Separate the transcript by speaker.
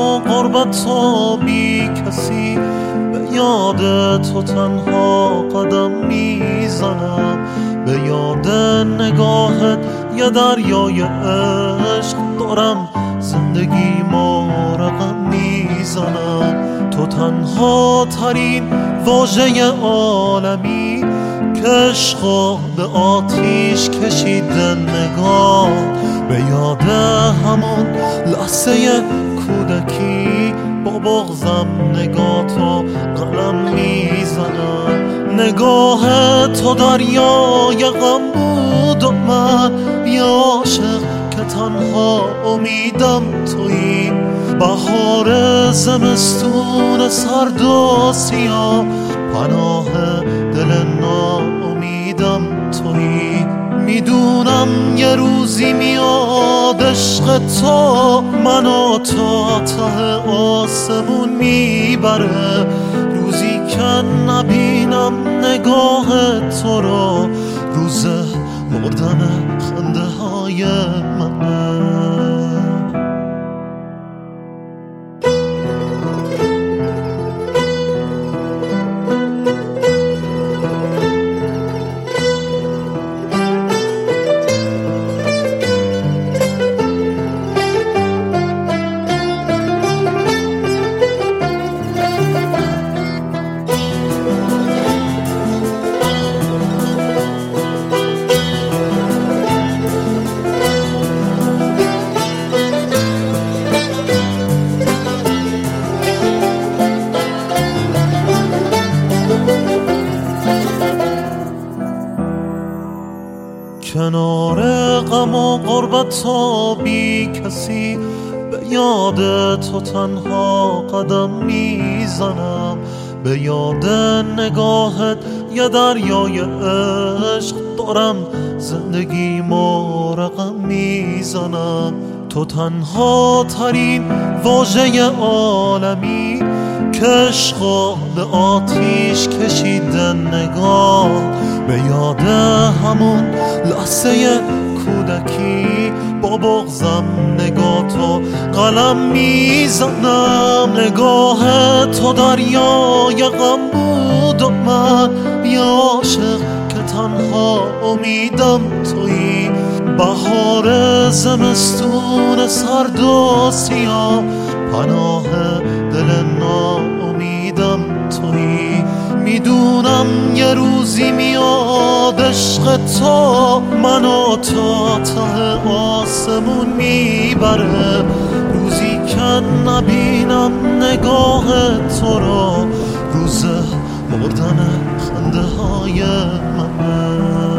Speaker 1: و غربت و بی کسی، به یاد تو تنها قدم میزنم، به یاد نگاهت یه دریای عشق دارم زندگی ما رقم میزنم. تو تنها ترین واژه عالمی که عشق به آتیش کشیده نگاه، به یاد همون لحظه کودکی با بغضم نگاه تو قلم میزنم. نگاه تو دریای غم بود و من یه عاشق که تنها امیدم تویی. بهار زمستون سرد و سیاه پناه دل ناامیدم تویی. میدونم یه روزی میاد عشق تو منو تا ته آسمون میبره، روزی که نبینم نگاه تو رو، روز مردن خنده های منه. کنار غم و غربت و بی کسی، به یاد تو تنها قدم میزنم، به یاد نگاهت یه دریای عشق دارم زندگی ما رقم میزنم. تو تنها ترین واژه عالمی که عشق به آتیش کشیده نگاه، به یاد همون لحظه کودکی با بغضم نگاه تو قلم میزنم. نگاه تو دریای غم بود و من یه عاشق که تنها امیدم تویی. بهار زمستون سرد و سیاه پناه دل ناامیدم تویی. میدونم یه روزی میاد عشق تو منو تا ته آسمون میبره، روزی که نبینم نگاه تو رو، روز مردن خنده های منه.